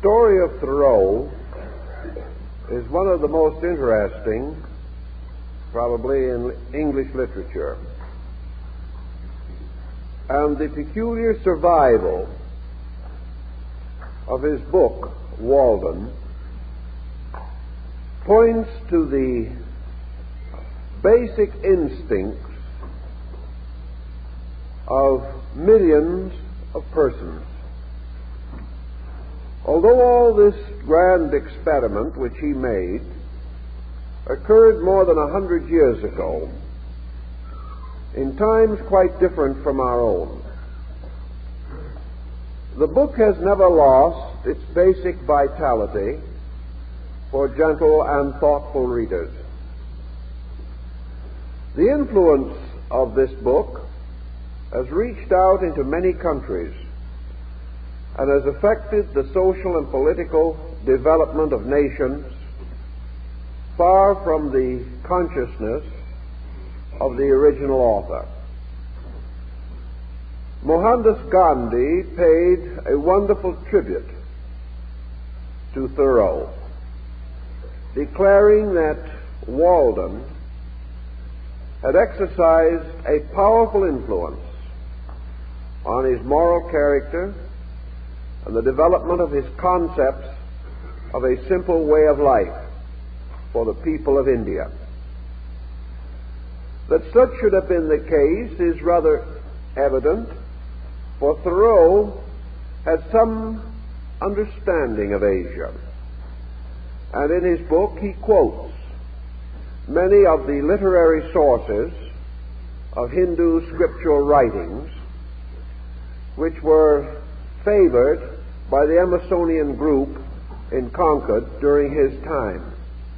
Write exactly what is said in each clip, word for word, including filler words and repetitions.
story of Thoreau is one of the most interesting, probably, in English literature. And the peculiar survival of his book, Walden, points to the basic instincts of millions of persons. Although all this grand experiment which he made occurred more than a hundred years ago, in times quite different from our own, the book has never lost its basic vitality for gentle and thoughtful readers. The influence of this book has reached out into many countries and has affected the social and political development of nations far from the consciousness of the original author. Mohandas Gandhi paid a wonderful tribute to Thoreau, declaring that Walden had exercised a powerful influence on his moral character and the development of his concepts of a simple way of life for the people of India. That such should have been the case is rather evident, for Thoreau had some understanding of Asia, and in his book he quotes many of the literary sources of Hindu scriptural writings which were favored by the Emersonian group in Concord during his time.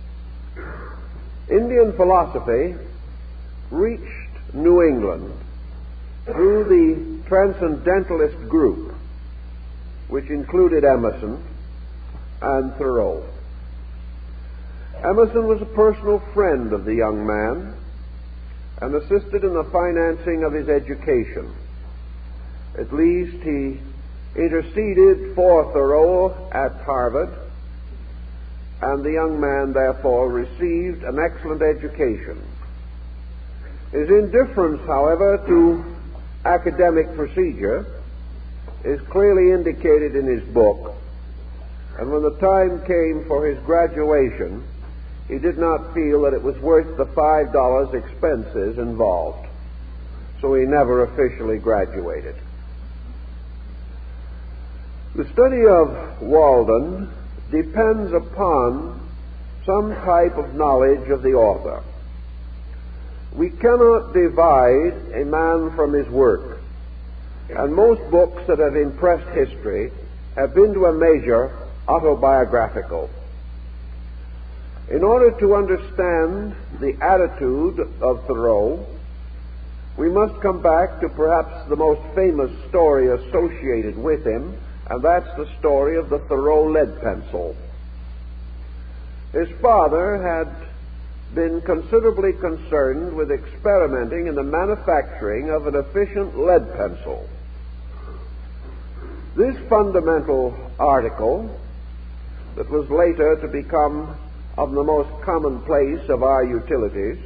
Indian philosophy reached New England through the Transcendentalist group, which included Emerson and Thoreau. Emerson was a personal friend of the young man and assisted in the financing of his education. At least he interceded for Thoreau at Harvard, and the young man therefore received an excellent education. His indifference, however, to academic procedure is clearly indicated in his book, and when the time came for his graduation, he did not feel that it was worth the five dollars expenses involved, so he never officially graduated. The study of Walden depends upon some type of knowledge of the author. We cannot divide a man from his work, and most books that have impressed history have been to a measure autobiographical. In order to understand the attitude of Thoreau, we must come back to perhaps the most famous story associated with him, and that's the story of the Thoreau lead pencil. His father had been considerably concerned with experimenting in the manufacturing of an efficient lead pencil. This fundamental article, that was later to become of the most commonplace of our utilities,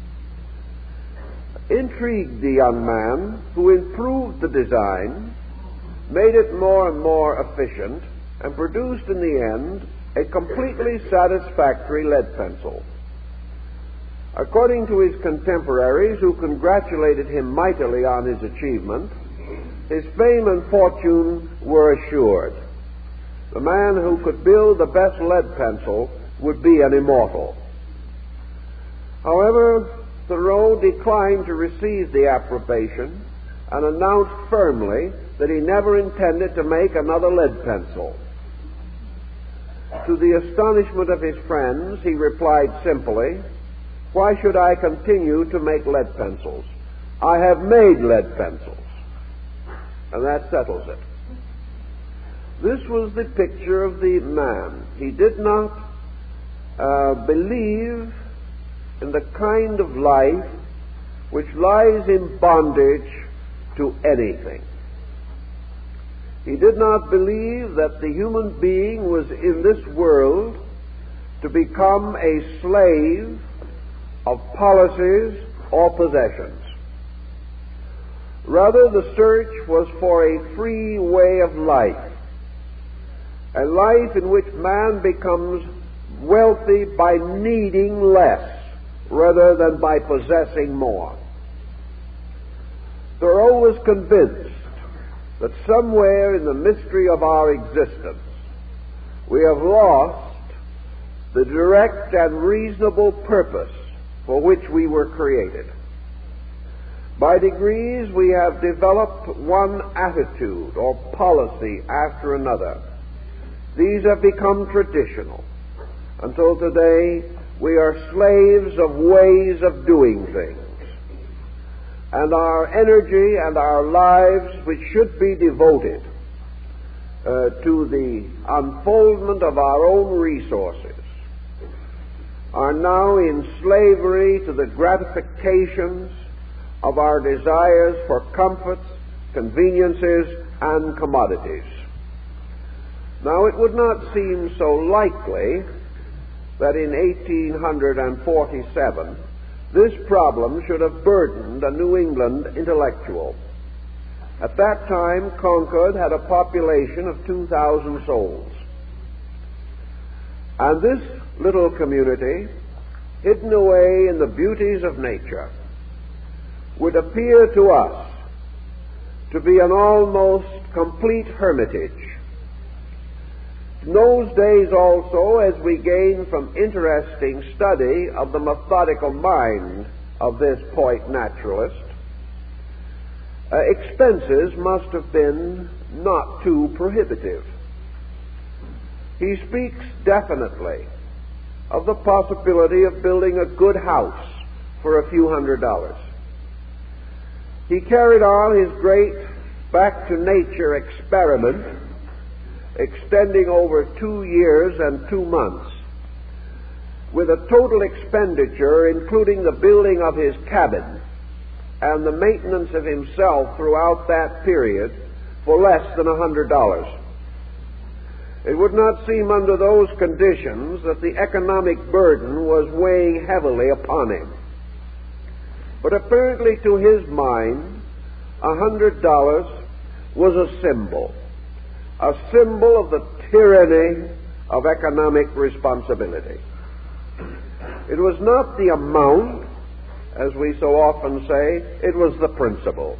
intrigued the young man, who improved the design, made it more and more efficient, and produced in the end a completely satisfactory lead pencil. According to his contemporaries, who congratulated him mightily on his achievement, his fame and fortune were assured. The man who could build the best lead pencil would be an immortal. However, Thoreau declined to receive the approbation and announced firmly that he never intended to make another lead pencil. To the astonishment of his friends, he replied simply, "Why should I continue to make lead pencils? I have made lead pencils." And that settles it. This was the picture of the man. He did not uh, believe in the kind of life which lies in bondage to anything. He did not believe that the human being was in this world to become a slave of policies or possessions. Rather, the search was for a free way of life, a life in which man becomes wealthy by needing less rather than by possessing more. Thoreau was convinced that somewhere in the mystery of our existence we have lost the direct and reasonable purpose for which we were created. By degrees we have developed one attitude or policy after another. These have become traditional. Until today we are slaves of ways of doing things. And our energy and our lives, which should be devoted uh, to the unfoldment of our own resources, are now in slavery to the gratifications of our desires for comforts, conveniences, and commodities. Now, it would not seem so likely that in eighteen forty-seven this problem should have burdened a New England intellectual. At that time, Concord had a population of two thousand souls. And this little community, hidden away in the beauties of nature, would appear to us to be an almost complete hermitage. In those days also, as we gain from interesting study of the methodical mind of this point naturalist, uh, expenses must have been not too prohibitive. He speaks definitely of the possibility of building a good house for a few hundred dollars. He carried on his great back-to-nature experiment, extending over two years and two months, with a total expenditure, including the building of his cabin and the maintenance of himself throughout that period, for less than a hundred dollars. It would not seem under those conditions that the economic burden was weighing heavily upon him. But apparently to his mind, a hundred dollars was a symbol, a symbol of the tyranny of economic responsibility. It was not the amount, as we so often say, it was the principle.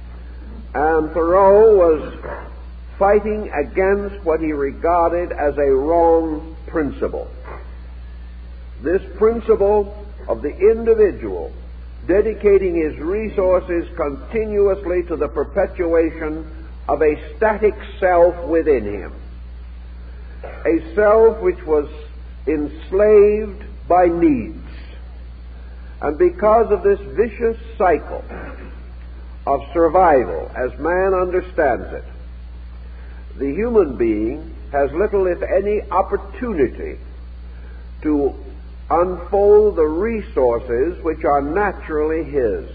And Thoreau was fighting against what he regarded as a wrong principle. This principle of the individual dedicating his resources continuously to the perpetuation of a static self within him, a self which was enslaved by needs. And because of this vicious cycle of survival, as man understands it, the human being has little, if any, opportunity to unfold the resources which are naturally his.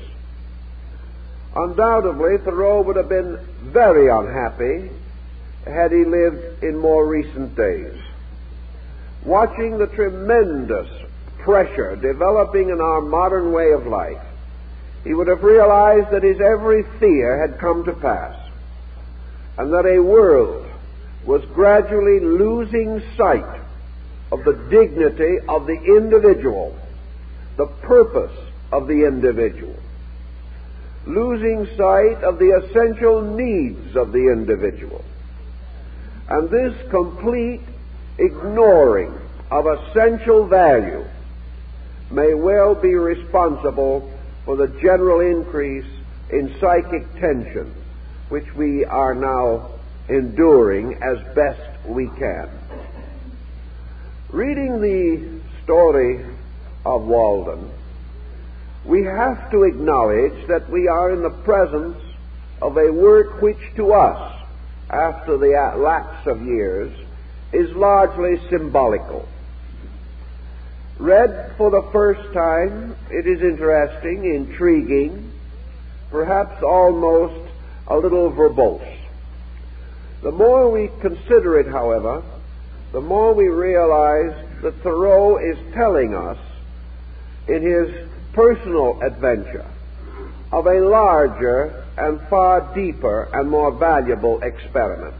Undoubtedly, Thoreau would have been very unhappy had he lived in more recent days. Watching the tremendous pressure developing in our modern way of life, he would have realized that his every fear had come to pass, and that a world was gradually losing sight of the dignity of the individual, the purpose of the individual, losing sight of the essential needs of the individual. And this complete ignoring of essential value may well be responsible for the general increase in psychic tension which we are now enduring as best we can. Reading the story of Walden, we have to acknowledge that we are in the presence of a work which to us, after the lapse of years, is largely symbolical. Read for the first time, it is interesting, intriguing, perhaps almost a little verbose. The more we consider it, however, the more we realize that Thoreau is telling us in his personal adventure of a larger and far deeper and more valuable experiment.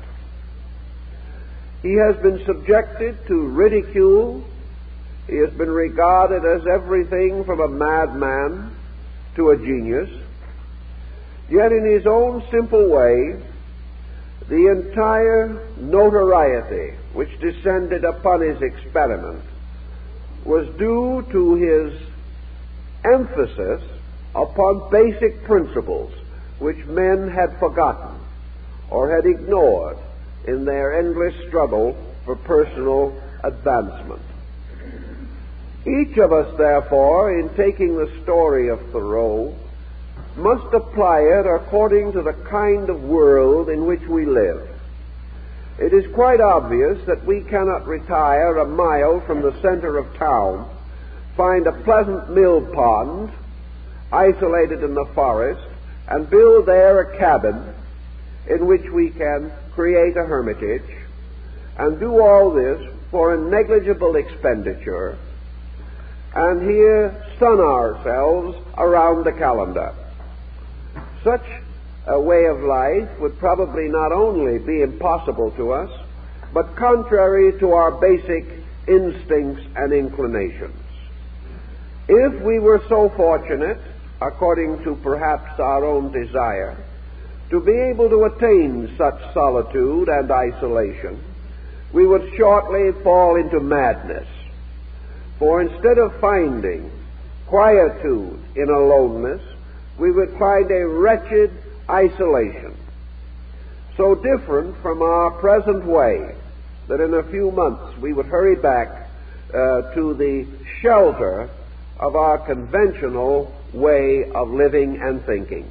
He has been subjected to ridicule. He has been regarded as everything from a madman to a genius. Yet in his own simple way, the entire notoriety which descended upon his experiment was due to his emphasis upon basic principles which men had forgotten or had ignored in their endless struggle for personal advancement. Each of us, therefore, in taking the story of Thoreau, must apply it according to the kind of world in which we live. It is quite obvious that we cannot retire a mile from the center of town, find a pleasant mill pond isolated in the forest, and build there a cabin in which we can create a hermitage, and do all this for a negligible expenditure, and here sun ourselves around the calendar. Such a way of life would probably not only be impossible to us, but contrary to our basic instincts and inclinations. If we were so fortunate, according to perhaps our own desire, to be able to attain such solitude and isolation, we would shortly fall into madness. For instead of finding quietude in aloneness, we would find a wretched isolation, so different from our present way that in a few months we would hurry back uh, to the shelter of our conventional way of living and thinking.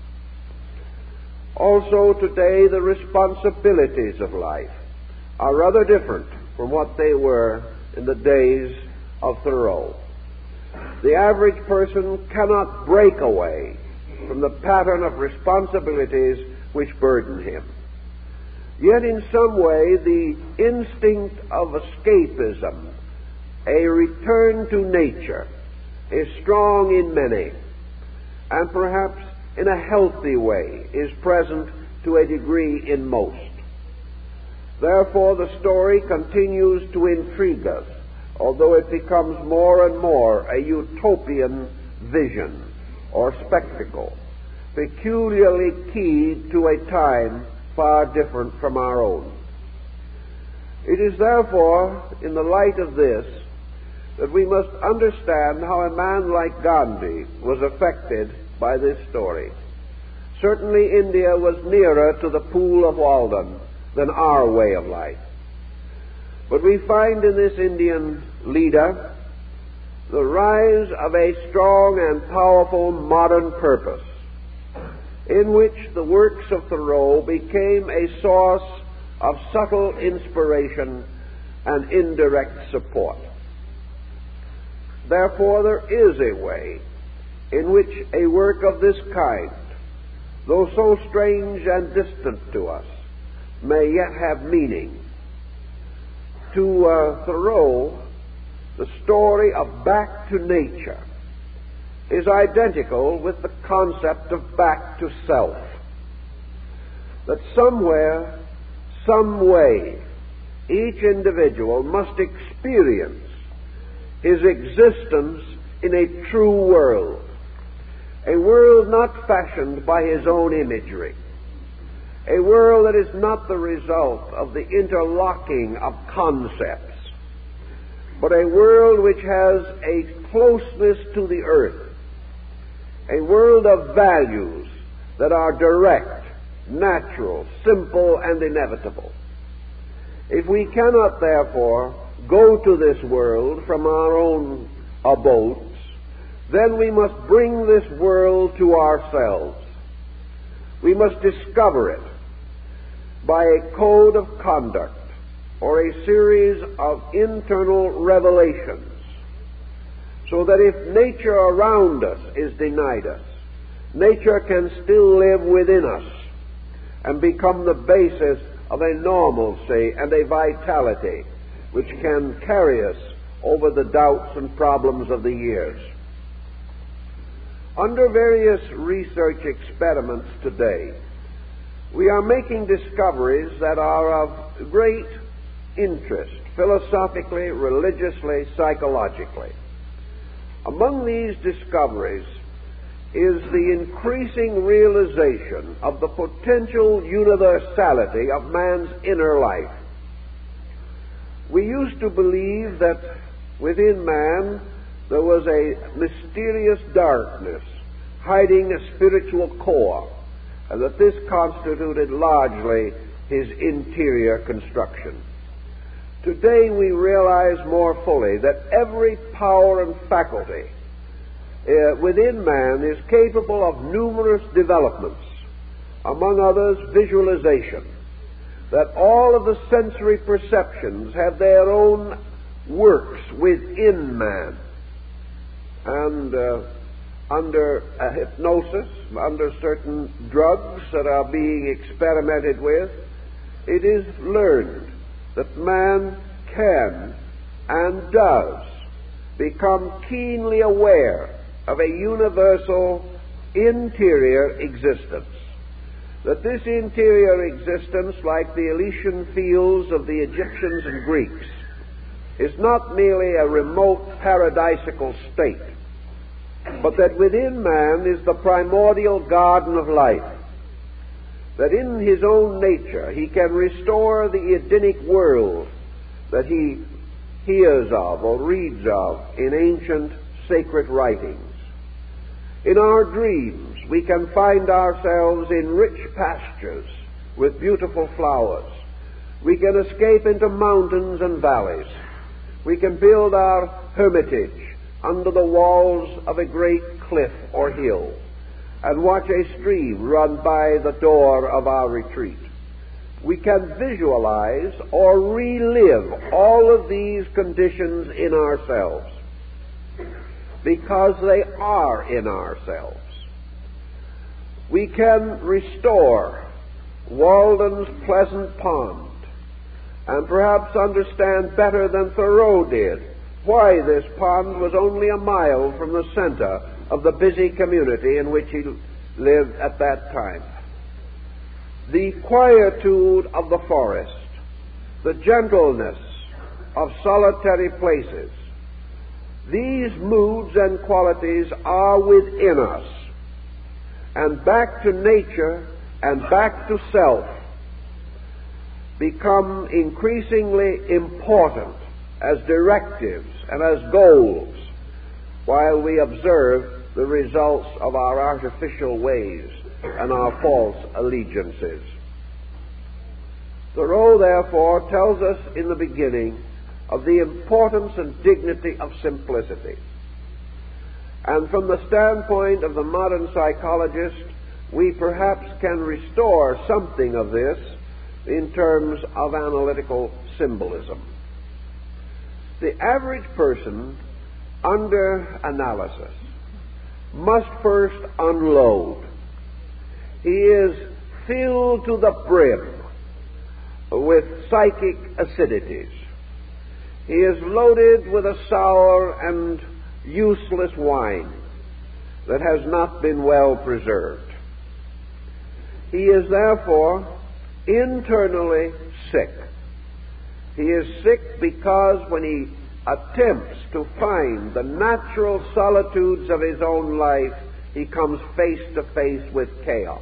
Also today, the responsibilities of life are rather different from what they were in the days of Thoreau. The average person cannot break away from the pattern of responsibilities which burden him. Yet in some way, the instinct of escapism, a return to nature, is strong in many, and perhaps in a healthy way is present to a degree in most. Therefore, the story continues to intrigue us, although it becomes more and more a utopian vision or spectacle, peculiarly keyed to a time far different from our own. It is therefore in the light of this that we must understand how a man like Gandhi was affected by this story. Certainly India was nearer to the pool of Walden than our way of life. But we find in this Indian leader the rise of a strong and powerful modern purpose, in which the works of Thoreau became a source of subtle inspiration and indirect support. Therefore, there is a way in which a work of this kind, though so strange and distant to us, may yet have meaning. To uh, Thoreau, the story of back to nature is identical with the concept of back to self. That somewhere, some way, each individual must experience his existence in a true world, a world not fashioned by his own imagery, a world that is not the result of the interlocking of concepts, but a world which has a closeness to the earth, a world of values that are direct, natural, simple, and inevitable. If we cannot, therefore, go to this world from our own abodes, then we must bring this world to ourselves. We must discover it by a code of conduct or a series of internal revelations, so that if nature around us is denied us, nature can still live within us and become the basis of a normalcy and a vitality which can carry us over the doubts and problems of the years. Under various research experiments today, we are making discoveries that are of great interest, philosophically, religiously, psychologically. Among these discoveries is the increasing realization of the potential universality of man's inner life. We used to believe that within man there was a mysterious darkness hiding a spiritual core, and that this constituted largely his interior construction. Today we realize more fully that every power and faculty uh, within man is capable of numerous developments, among others visualization, that all of the sensory perceptions have their own works within man. And uh, under a hypnosis, under certain drugs that are being experimented with, it is learned that man can and does become keenly aware of a universal interior existence. That this interior existence, like the Elysian fields of the Egyptians and Greeks, is not merely a remote paradisical state, but that within man is the primordial garden of life, that in his own nature he can restore the Edenic world that he hears of or reads of in ancient sacred writings. In our dreams we can find ourselves in rich pastures with beautiful flowers. We can escape into mountains and valleys. We can build our hermitage under the walls of a great cliff or hill and watch a stream run by the door of our retreat. We can visualize or relive all of these conditions in ourselves because they are in ourselves. We can restore Walden's pleasant pond and perhaps understand better than Thoreau did why this pond was only a mile from the center of the busy community in which he lived at that time. The quietude of the forest, the gentleness of solitary places, these moods and qualities are within us, and back to nature and back to self become increasingly important as directives and as goals while we observe the results of our artificial ways and our false allegiances. Thoreau, therefore, tells us in the beginning of the importance and dignity of simplicity. And from the standpoint of the modern psychologist, we perhaps can restore something of this in terms of analytical symbolism. The average person under analysis must first unload. He is filled to the brim with psychic acidities. He is loaded with a sour and useless wine that has not been well preserved. He is therefore internally sick. He is sick because when he attempts to find the natural solitudes of his own life, he comes face to face with chaos.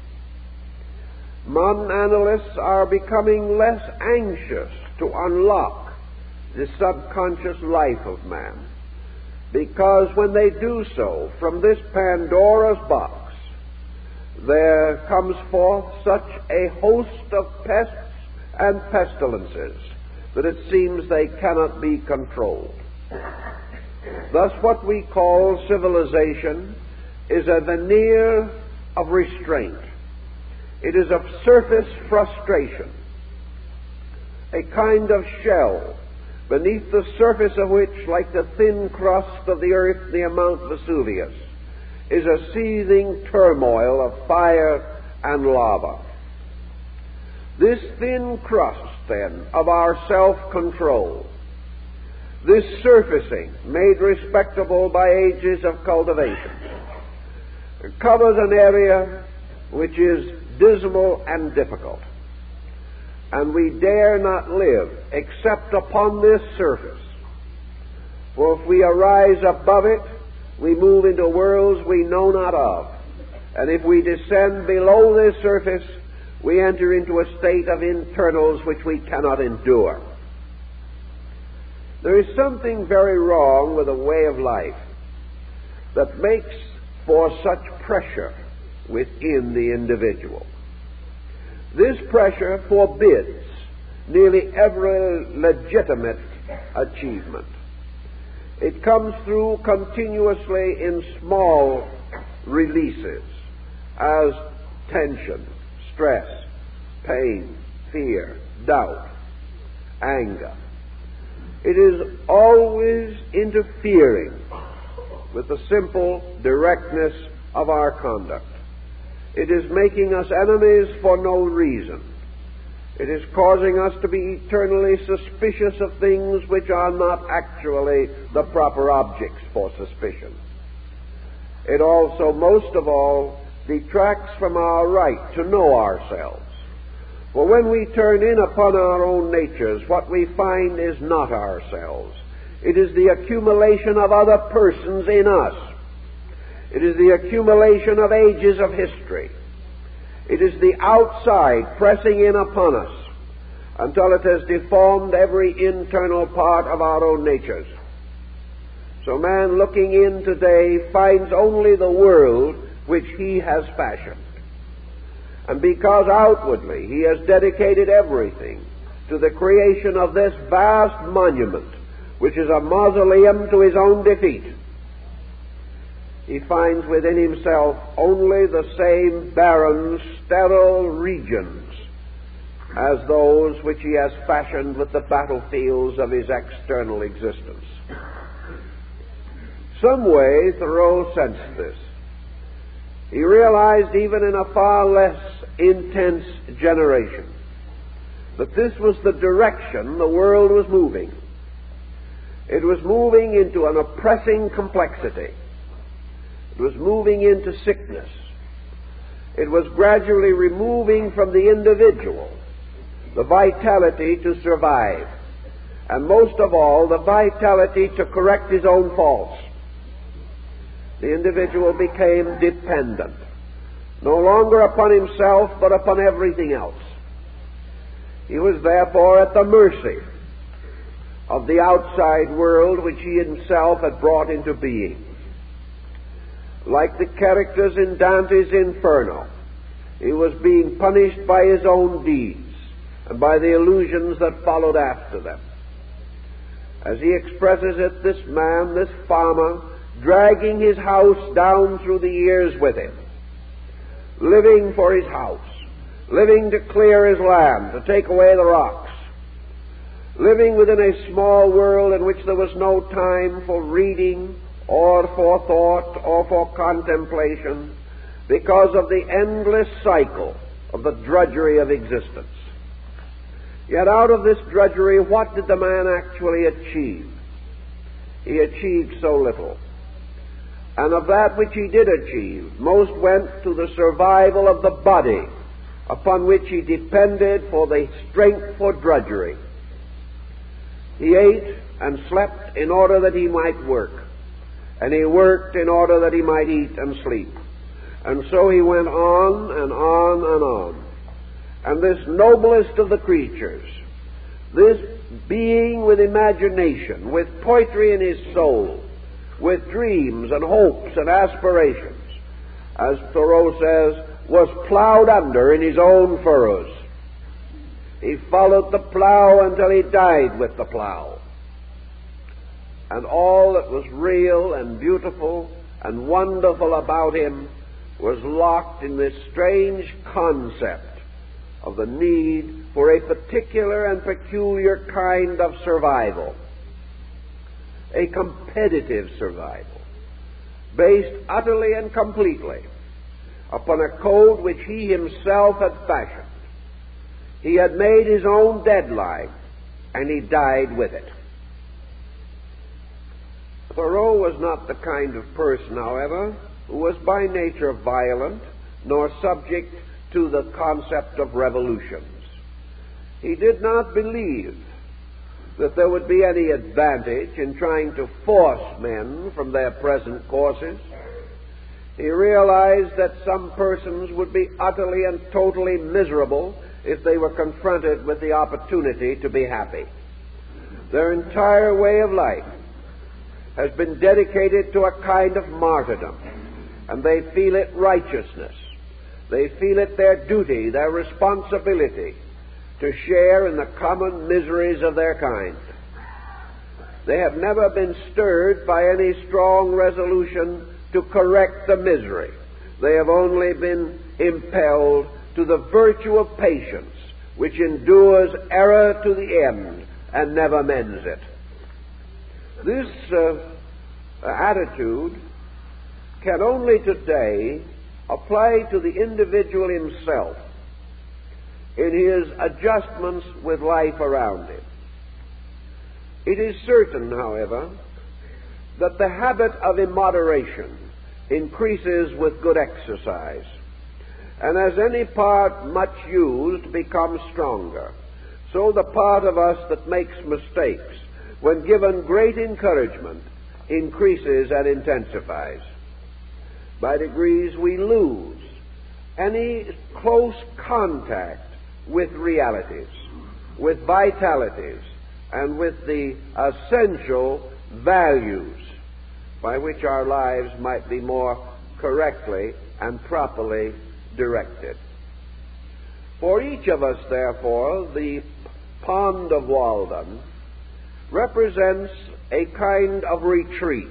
Modern analysts are becoming less anxious to unlock the subconscious life of man, because when they do so, from this Pandora's box, there comes forth such a host of pests and pestilences that it seems they cannot be controlled. Thus, what we call civilization is a veneer of restraint. It is of surface frustration, a kind of shell beneath the surface of which, like the thin crust of the earth near Mount Vesuvius, is a seething turmoil of fire and lava. This thin crust, then, of our self-control, this surfacing made respectable by ages of cultivation, covers an area which is dismal and difficult. And we dare not live except upon this surface. For if we arise above it, we move into worlds we know not of. And if we descend below this surface, we enter into a state of internals which we cannot endure. There is something very wrong with a way of life that makes for such pressure within the individual. This pressure forbids nearly every legitimate achievement. It comes through continuously in small releases as tension, stress, pain, fear, doubt, anger. It is always interfering with the simple directness of our conduct. It is making us enemies for no reason. It is causing us to be eternally suspicious of things which are not actually the proper objects for suspicion. It also, most of all, detracts from our right to know ourselves. For when we turn in upon our own natures, what we find is not ourselves. It is the accumulation of other persons in us. It is the accumulation of ages of history. It is the outside pressing in upon us until it has deformed every internal part of our own natures. So man looking in today finds only the world which he has fashioned. And because outwardly he has dedicated everything to the creation of this vast monument, which is a mausoleum to his own defeat, he finds within himself only the same barren, sterile regions as those which he has fashioned with the battlefields of his external existence. Some way Thoreau sensed this. He realized even in a far less intense generation that this was the direction the world was moving. It was moving into an oppressing complexity. It was moving into sickness. It was gradually removing from the individual the vitality to survive, and most of all, the vitality to correct his own faults. The individual became dependent, no longer upon himself, but upon everything else. He was therefore at the mercy of the outside world which he himself had brought into being. Like the characters in Dante's Inferno, he was being punished by his own deeds and by the illusions that followed after them. As he expresses it, this man, this farmer, dragging his house down through the years with him, living for his house, living to clear his land, to take away the rocks, living within a small world in which there was no time for reading or for thought or for contemplation because of the endless cycle of the drudgery of existence. Yet out of this drudgery, what did the man actually achieve? He achieved so little. And of that which he did achieve, most went to the survival of the body upon which he depended for the strength for drudgery. He ate and slept in order that he might work, and he worked in order that he might eat and sleep. And so he went on and on and on. And this noblest of the creatures, this being with imagination, with poetry in his soul, with dreams and hopes and aspirations, as Thoreau says, was plowed under in his own furrows. He followed the plow until he died with the plow. And all that was real and beautiful and wonderful about him was locked in this strange concept of the need for a particular and peculiar kind of survival, a competitive survival, based utterly and completely upon a code which he himself had fashioned. He had made his own deadline, and he died with it. Thoreau was not the kind of person, however, who was by nature violent, nor subject to the concept of revolutions. He did not believe that there would be any advantage in trying to force men from their present courses. He realized that some persons would be utterly and totally miserable if they were confronted with the opportunity to be happy. Their entire way of life has been dedicated to a kind of martyrdom, and they feel it righteousness. They feel it their duty, their responsibility to share in the common miseries of their kind. They have never been stirred by any strong resolution to correct the misery. They have only been impelled to the virtue of patience, which endures error to the end and never mends it. This uh, attitude can only today apply to the individual himself in his adjustments with life around him. It is certain, however, that the habit of immoderation increases with good exercise, and as any part much used becomes stronger, so the part of us that makes mistakes, when given great encouragement, increases and intensifies. By degrees we lose any close contact with realities, with vitalities, and with the essential values by which our lives might be more correctly and properly directed. For each of us, therefore, the Pond of Walden represents a kind of retreat.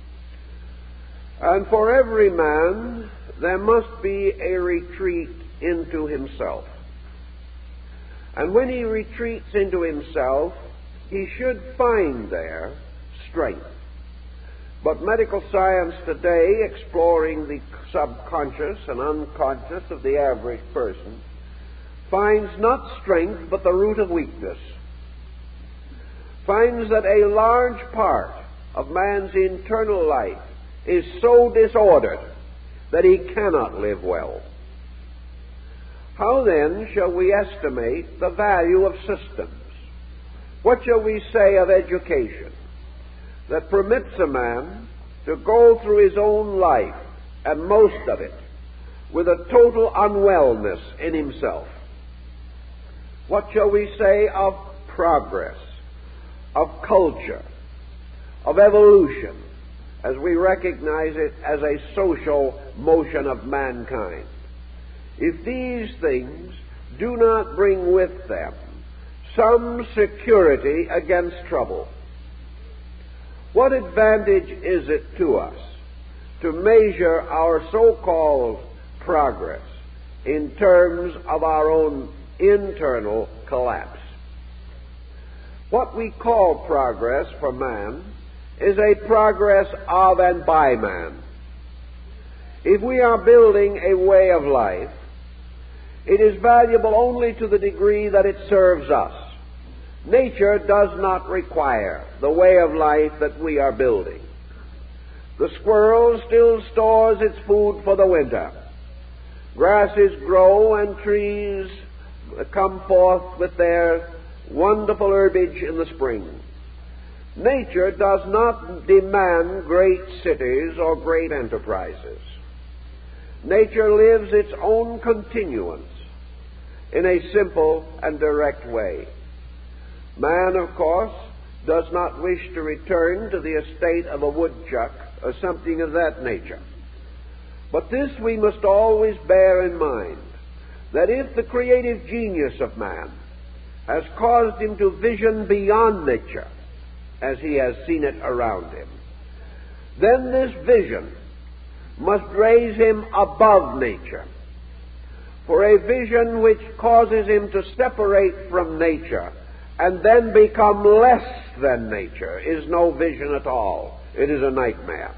And for every man, there must be a retreat into himself. And when he retreats into himself, he should find there strength. But medical science today, exploring the subconscious and unconscious of the average person, finds not strength but the root of weakness. Finds that a large part of man's internal life is so disordered that he cannot live well. How then shall we estimate the value of systems? What shall we say of education that permits a man to go through his own life, and most of it, with a total unwellness in himself? What shall we say of progress, of culture, of evolution, as we recognize it as a social motion of mankind? If these things do not bring with them some security against trouble, what advantage is it to us to measure our so-called progress in terms of our own internal collapse? What we call progress for man is a progress of and by man. If we are building a way of life, it is valuable only to the degree that it serves us. Nature does not require the way of life that we are building. The squirrel still stores its food for the winter. Grasses grow and trees come forth with their wonderful herbage in the spring. Nature does not demand great cities or great enterprises. Nature lives its own continuance in a simple and direct way. Man, of course, does not wish to return to the estate of a woodchuck or something of that nature. But this we must always bear in mind, that if the creative genius of man has caused him to vision beyond nature as he has seen it around him, then this vision must raise him above nature. For a vision which causes him to separate from nature and then become less than nature is no vision at all. It is a nightmare.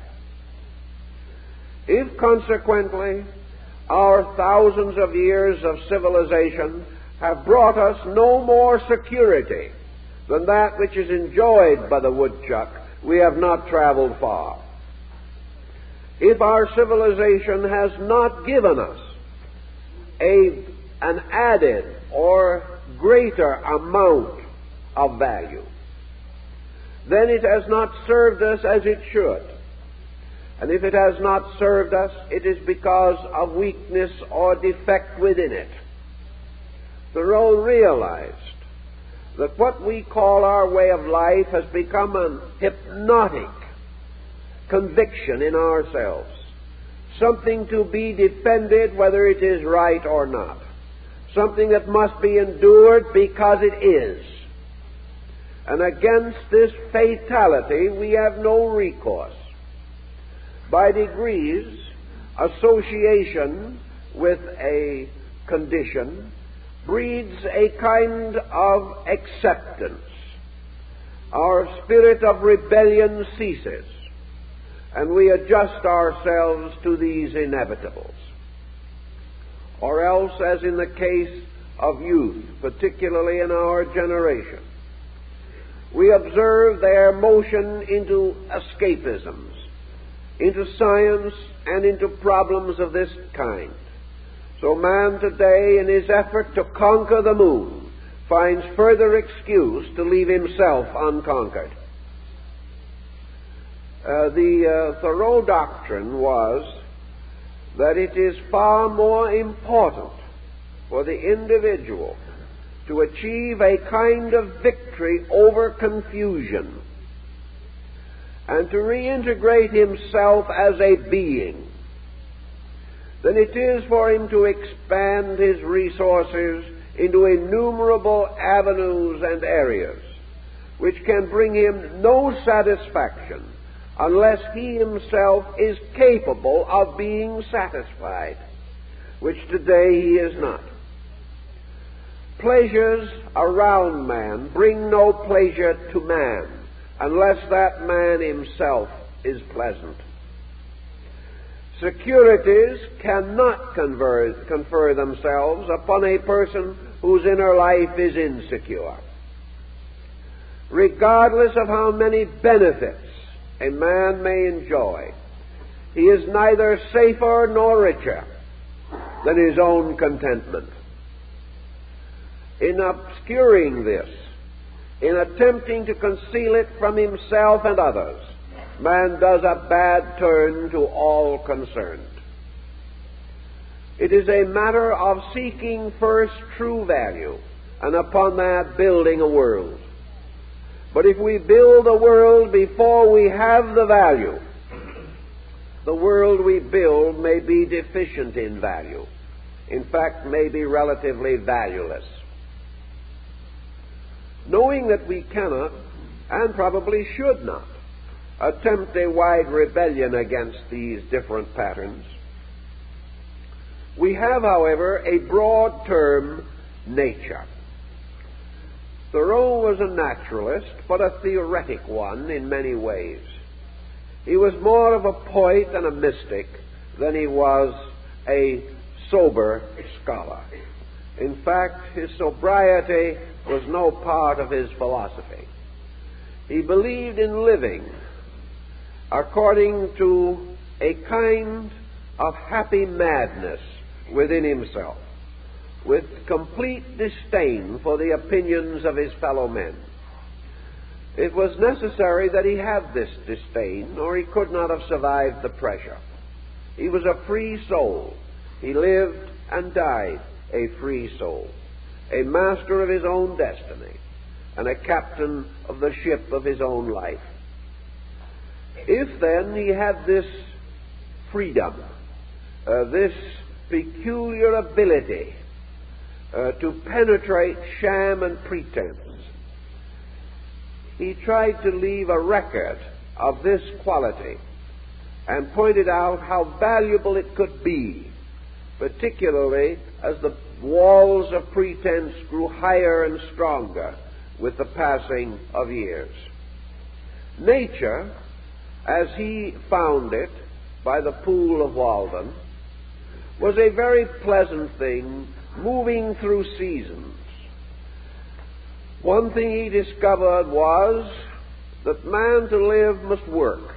If, consequently, our thousands of years of civilization have brought us no more security than that which is enjoyed by the woodchuck, we have not traveled far. If our civilization has not given us a, an added or greater amount of value, then it has not served us as it should. And if it has not served us, it is because of weakness or defect within it. Thoreau realized that what we call our way of life has become an hypnotic conviction in ourselves, something to be defended whether it is right or not, something that must be endured because it is. And against this fatality we have no recourse. By degrees, association with a condition breeds a kind of acceptance. Our spirit of rebellion ceases, and we adjust ourselves to these inevitables. Or else, as in the case of youth, particularly in our generation, we observe their motion into escapisms, into science, and into problems of this kind. So man today, in his effort to conquer the moon, finds further excuse to leave himself unconquered. Uh, the uh, Thoreau doctrine was that it is far more important for the individual to achieve a kind of victory over confusion and to reintegrate himself as a being than it is for him to expand his resources into innumerable avenues and areas which can bring him no satisfaction unless he himself is capable of being satisfied, which today he is not. Pleasures around man bring no pleasure to man unless that man himself is pleasant. Securities cannot confer, confer themselves upon a person whose inner life is insecure. Regardless of how many benefits a man may enjoy, he is neither safer nor richer than his own contentment. In obscuring this, in attempting to conceal it from himself and others, man does a bad turn to all concerned. It is a matter of seeking first true value, and upon that building a world. But if we build a world before we have the value, the world we build may be deficient in value. In fact, may be relatively valueless. Knowing that we cannot, and probably should not, attempt a wide rebellion against these different patterns, we have, however, a broad term, nature. Thoreau was a naturalist, but a theoretic one in many ways. He was more of a poet and a mystic than he was a sober scholar. In fact, his sobriety was no part of his philosophy. He believed in living according to a kind of happy madness within himself, with complete disdain for the opinions of his fellow men. It was necessary that he have this disdain, or he could not have survived the pressure. He was a free soul. He lived and died a free soul, a master of his own destiny, and a captain of the ship of his own life. If then he had this freedom, uh, this peculiar ability uh, to penetrate sham and pretense, he tried to leave a record of this quality and pointed out how valuable it could be, particularly as the walls of pretense grew higher and stronger with the passing of years. Nature, as he found it by the pool of Walden, was a very pleasant thing moving through seasons. One thing he discovered was that man to live must work,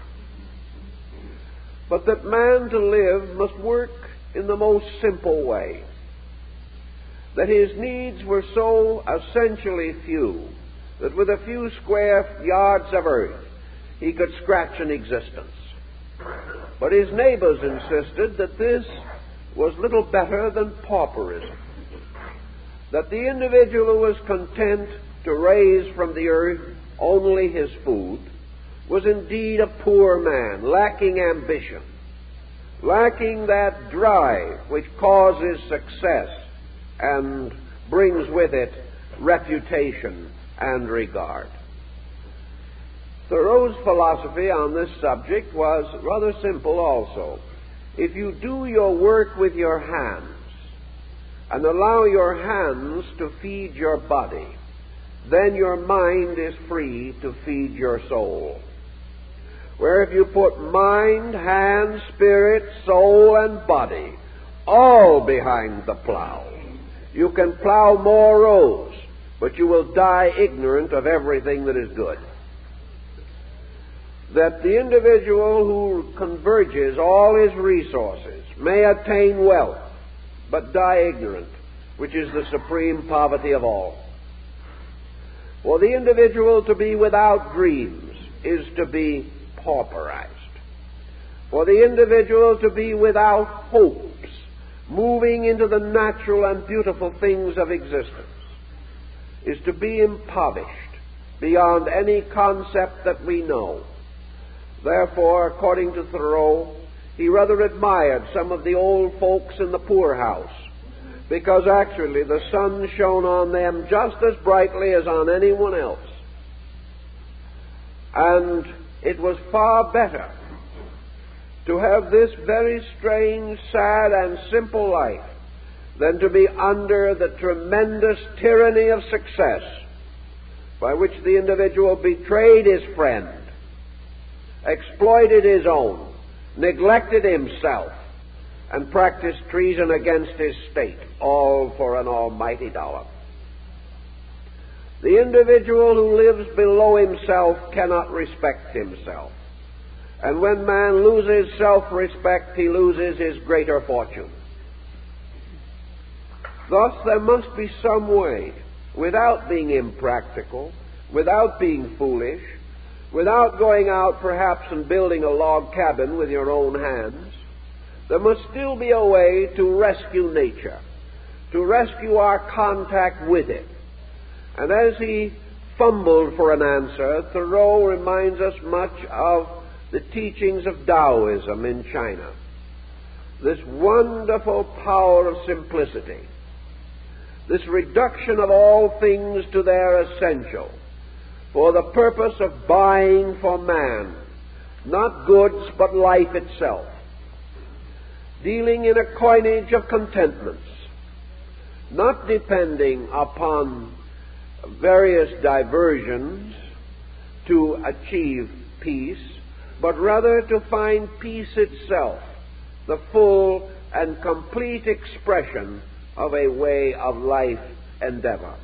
but that man to live must work in the most simple way, that his needs were so essentially few that with a few square yards of earth he could scratch an existence. But his neighbors insisted that this was little better than pauperism, that the individual who was content to raise from the earth only his food was indeed a poor man, lacking ambition, lacking that drive which causes success and brings with it reputation and regard. Thoreau's philosophy on this subject was rather simple also. If you do your work with your hands and allow your hands to feed your body, then your mind is free to feed your soul. Where if you put mind, hand, spirit, soul, and body all behind the plow, you can plow more rows, but you will die ignorant of everything that is good. That the individual who converges all his resources may attain wealth, but die ignorant, which is the supreme poverty of all. For the individual to be without dreams is to be pauperized. For the individual to be without hopes, moving into the natural and beautiful things of existence, is to be impoverished beyond any concept that we know. Therefore, according to Thoreau, he rather admired some of the old folks in the poorhouse, because actually the sun shone on them just as brightly as on anyone else. And it was far better to have this very strange, sad, and simple life than to be under the tremendous tyranny of success, by which the individual betrayed his friend, exploited his own, neglected himself, and practiced treason against his state, all for an almighty dollar. The individual who lives below himself cannot respect himself. And when man loses self-respect, he loses his greater fortune. Thus, there must be some way, without being impractical, without being foolish, without going out perhaps and building a log cabin with your own hands, there must still be a way to rescue nature, to rescue our contact with it. And as he fumbled for an answer, Thoreau reminds us much of the teachings of Taoism in China. This wonderful power of simplicity, this reduction of all things to their essential, for the purpose of buying for man, not goods but life itself, dealing in a coinage of contentments, not depending upon various diversions to achieve peace, but rather to find peace itself, the full and complete expression of a way of life endeavor.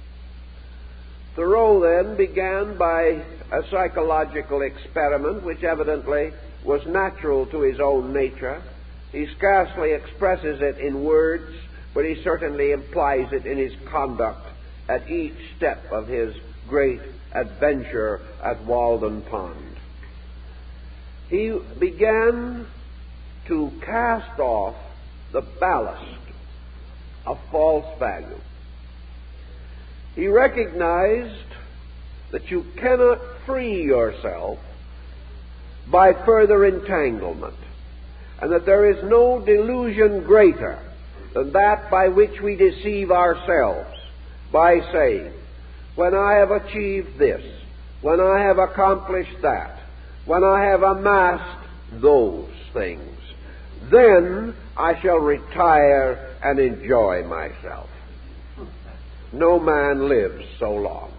Thoreau then began by a psychological experiment which evidently was natural to his own nature. He scarcely expresses it in words, but he certainly implies it in his conduct at each step of his great adventure at Walden Pond. He began to cast off the ballast of false value. He recognized that you cannot free yourself by further entanglement, and that there is no delusion greater than that by which we deceive ourselves by saying, when I have achieved this, when I have accomplished that, when I have amassed those things, then I shall retire and enjoy myself. No man lives so long.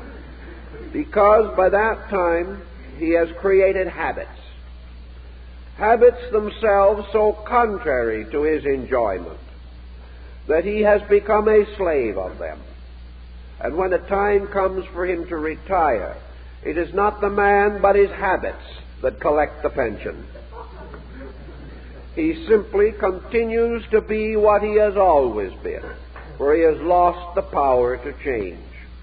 Because by that time he has created habits. habits themselves so contrary to his enjoyment that he has become a slave of them. And when a time comes for him to retire, it is not the man but his habits that collect the pension. He simply continues to be what he has always been, for he has lost the power to change.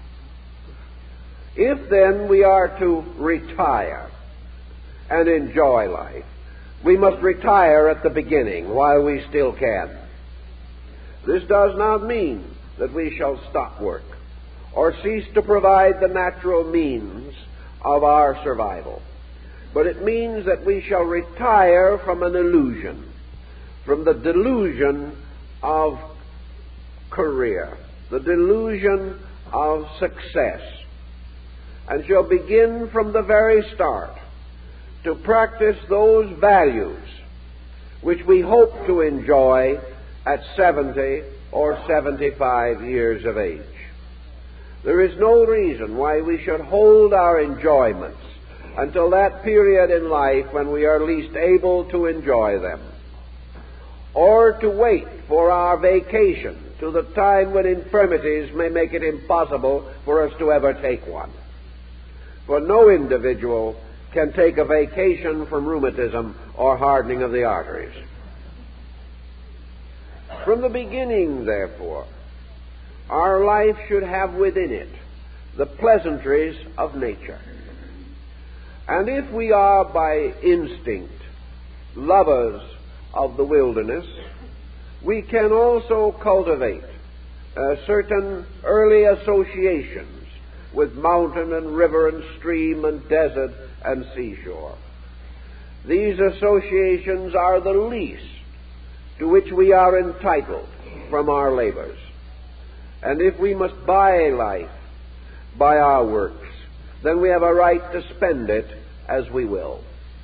If then we are to retire and enjoy life, we must retire at the beginning while we still can. This does not mean that we shall stop work or cease to provide the natural means of our survival, but it means that we shall retire from an illusion, from the delusion of career, the delusion of success, and shall begin from the very start to practice those values which we hope to enjoy at seventy or seventy-five years of age. There is no reason why we should hold our enjoyments until that period in life when we are least able to enjoy them, or to wait for our vacation to the time when infirmities may make it impossible for us to ever take one. For no individual can take a vacation from rheumatism or hardening of the arteries. From the beginning, therefore, our life should have within it the pleasantries of nature. And if we are by instinct lovers of the wilderness, we can also cultivate uh, certain early associations with mountain and river and stream and desert and seashore. These associations are the least to which we are entitled from our labors. And if we must buy life by our works, then we have a right to spend it as we will.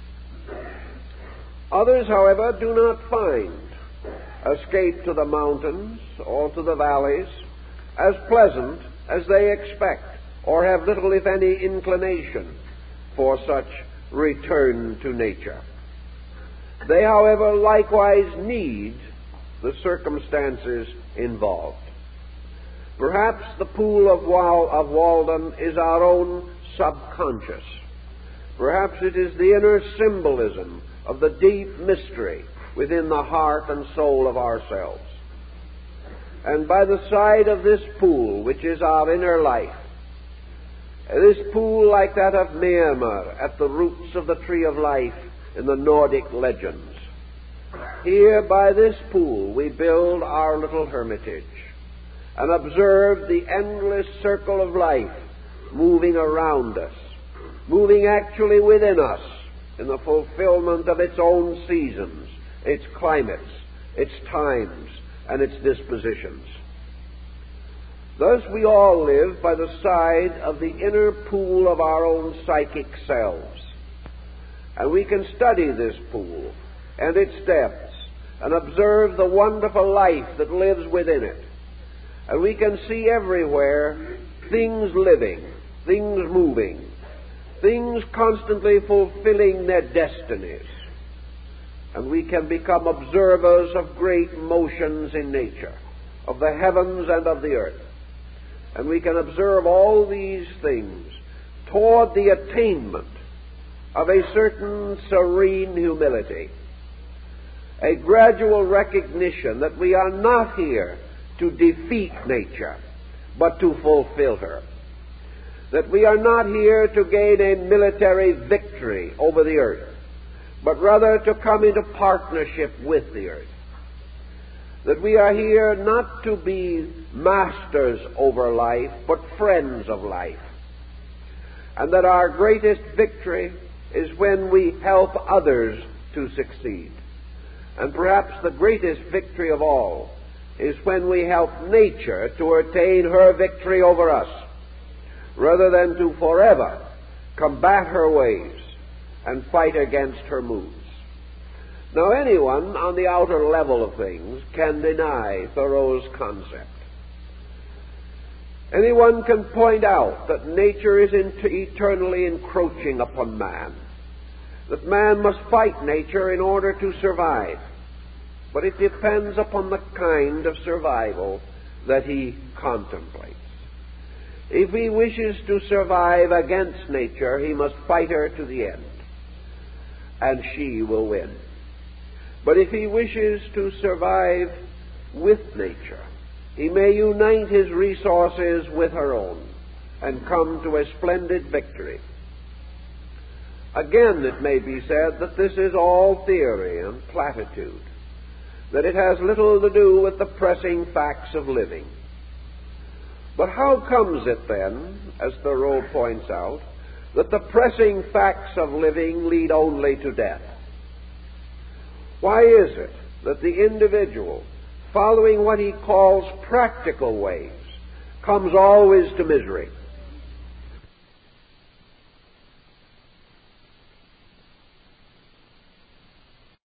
Others, however, do not find escape to the mountains or to the valleys as pleasant as they expect, or have little, if any, inclination for such return to nature. They, however, likewise need the circumstances involved. Perhaps the pool of, Wal- of Walden is our own subconscious. Perhaps it is the inner symbolism of the deep mystery within the heart and soul of ourselves. And by the side of this pool, which is our inner life, this pool like that of Mimir at the roots of the tree of life in the Nordic legends, here by this pool we build our little hermitage and observe the endless circle of life moving around us, moving actually within us in the fulfillment of its own seasons, its climates, its times, and its dispositions. Thus we all live by the side of the inner pool of our own psychic selves. And we can study this pool and its depths and observe the wonderful life that lives within it. And we can see everywhere things living, things moving, things constantly fulfilling their destinies. And we can become observers of great motions in nature, of the heavens and of the earth. And we can observe all these things toward the attainment of a certain serene humility, a gradual recognition that we are not here to defeat nature, but to fulfill her. That we are not here to gain a military victory over the earth, but rather to come into partnership with the earth. That we are here not to be masters over life, but friends of life. And that our greatest victory is when we help others to succeed. And perhaps the greatest victory of all is when we help nature to attain her victory over us, rather than to forever combat her ways and fight against her moves. Now, anyone on the outer level of things can deny Thoreau's concept. Anyone can point out that nature is eternally encroaching upon man, that man must fight nature in order to survive, but it depends upon the kind of survival that he contemplates. If he wishes to survive against nature, he must fight her to the end, and she will win. But if he wishes to survive with nature, he may unite his resources with her own and come to a splendid victory. Again, it may be said that this is all theory and platitude, that it has little to do with the pressing facts of living. But how comes it then, as Thoreau points out, that the pressing facts of living lead only to death? Why is it that the individual, following what he calls practical ways, comes always to misery?